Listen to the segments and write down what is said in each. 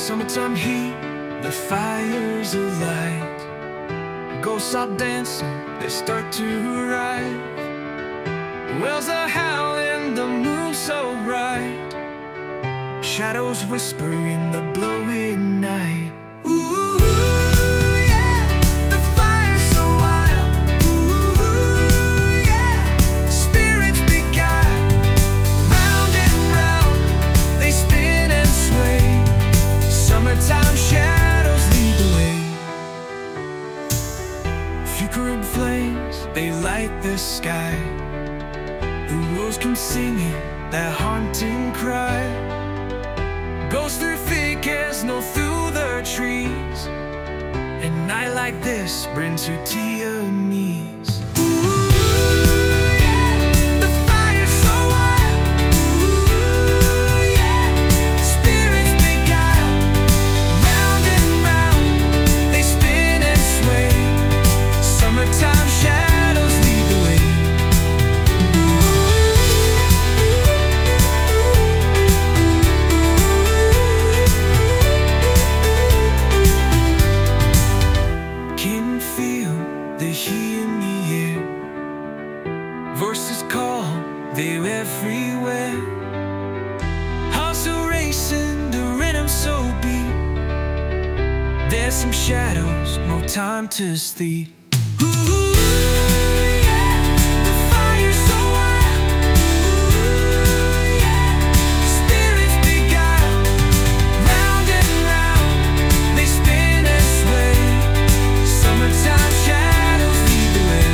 Summertime heat, the fires alight. Ghosts are dancing, they start to arrive. Wells are howling, the moon so bright. Shadows whisper in the blowing night. Ooh, yeah, the fire's so wild. Ooh, yeah, spirits beguile. Round and round, they spin and sway. Summertime shadows lead the way. Flickering flames, they light the sky. The wolves come singing that haunting cry. Goes through thick as no through the trees. A night like this brings you to your knees. Ooh, yeah, the fire's so wild. Ooh, yeah, spirits beguile. Round and round, they spin and sway. Summertime shadows lead the way. Voices call, they're everywhere. Hearts are racing, the rhythm so beat. There's some shadows, no time to sleep. Ooh, yeah, the fire's so wild. Ooh, yeah, spirits beguile. Round and round, they spin and sway. Summertime shadows lead the way.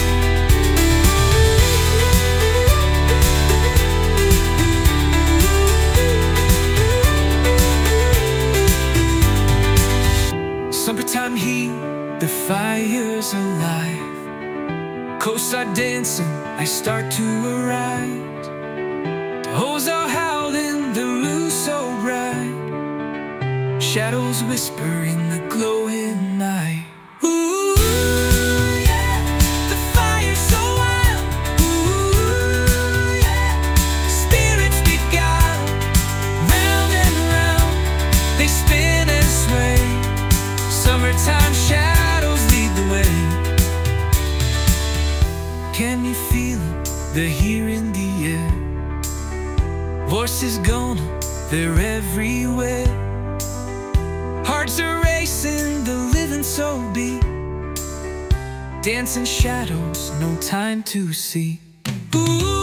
Summertime heat, the fire's alive. Coasts are dancing, I start to arrive. Hoes are howling, the moon so bright. Shadows whisper in the glowing night. Ooh, yeah, the fire's so wild. Ooh, yeah, spirits beguile. Round and round, they spin and sway. Summertime shadows lead the way. Can you feel it? They're here in the air. Voices gone, they're everywhere. Hearts are racing, the living so beat. Dancing shadows, no time to see. Ooh,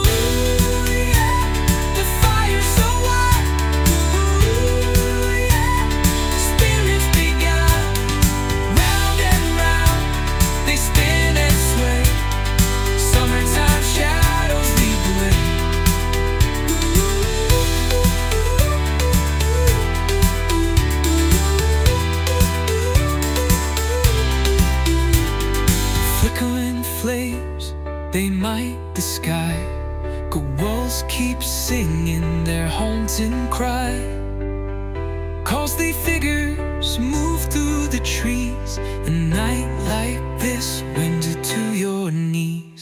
flames, they might the sky. Good walls keep singing their haunting cry. Ghostly figures move through the trees. A night like this brings you to your knees.